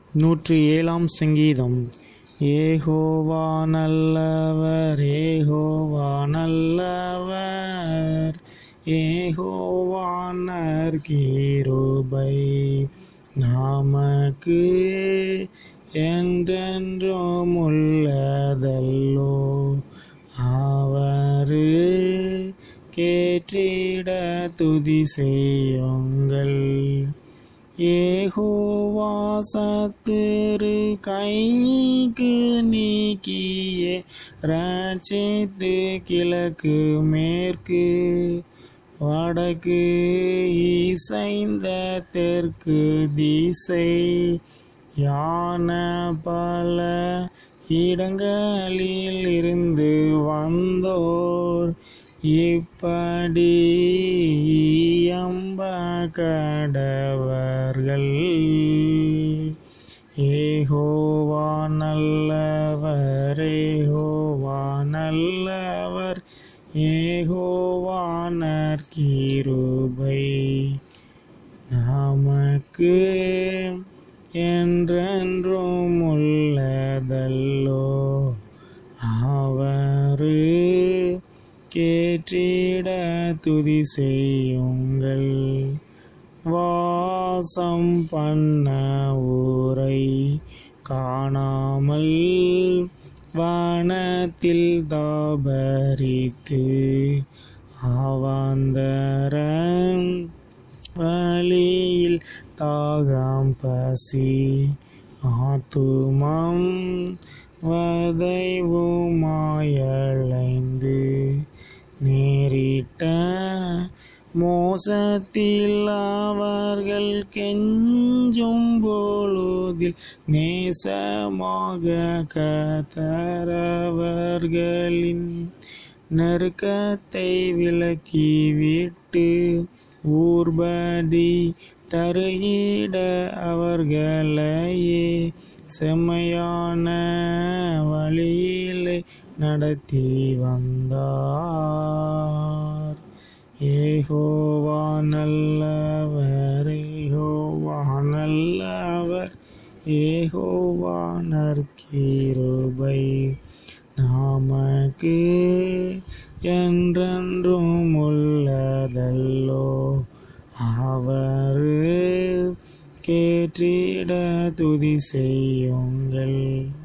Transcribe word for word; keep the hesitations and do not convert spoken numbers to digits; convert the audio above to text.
நூற்றி ஏழாம் சங்கீதம். ஏகோவா நல்லவர், ஏகோவா நல்லவர், ஏகோவா நற்கிருபை நமக்கு என்றென்றும் உள்ளதல்லோ. அவரு கேற்றிட துதி செய்யுங்கள். ஏகோவா சத்துரு கைக்கு நீக்கியே ரட்சித்து கிழக்கு மேற்கு வடக்கு இசைந்த தெற்கு திசை யான பல இடங்களில் இருந்து வந்தோர் இப்படி இயம்ப கடவர்கள். ஏகோவா நல்லவர், ஏகோவா நல்லவர், ஏகோவா நற்கிருபை நமக்கு என்றென்றும் உள்ளதல்லோ. அவரு கேற்றிட துதி செய்யுங்கள். வாசம் பண்ண ஊரை காணாமல் வானத்தில் தாபரித்து அவாந்தர வழியில் தாகம் பசி ஆத்துமம் வதைவுமாயலைந்து நேரிட்ட மோசத்தில் அவர்கள் கெஞ்சும் பொழுதில் நேசமாக கதறவர்களின் நெருக்கத்தை விலக்கிவிட்டு ஊர்பதி தருகிட அவர்களையே செம்மையான வழியிலே நடத்தி வந்தார். ஏகோவா நல்லவர், ஏகோவா நல்லவர், ஏகோவா நற்கிருபை நமக்கு என்றென்றும் உள்ளதல்லோ. அவரு கேற்றிட துதி செய்யுங்கள்.